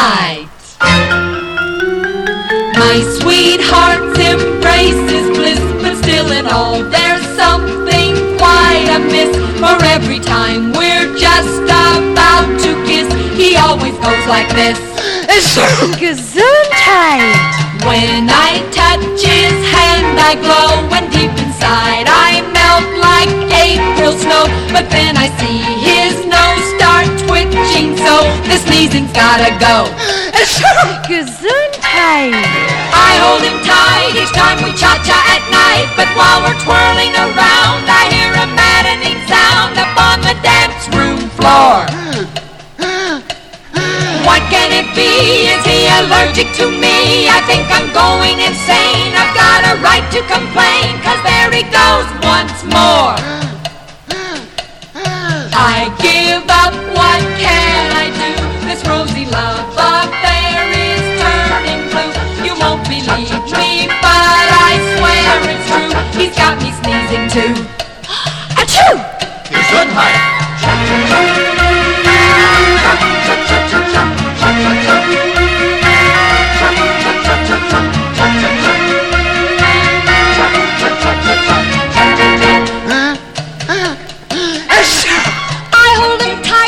night. My sweetheart's embrace is bliss, but still in all there's something quite amiss. For every time we're just about to kiss, he always goes like this. Gesundheit. When I touch his hand I glow, and deep inside I melt like April snow. But then I see his nose start twitching, so the sneezing's gotta go. Gesundheit. I hold him tight each time we cha-cha at night, but while we're twirling around I hear a maddening sound up on the dance room floor. What can it be? Is he allergic to me? I think I'm going insane. I've got a right to complain, 'cause there he goes once more. I give up, what can I do? This rosy love affair is turning blue. You won't believe me, but I swear it's true. He's got me sneezing too.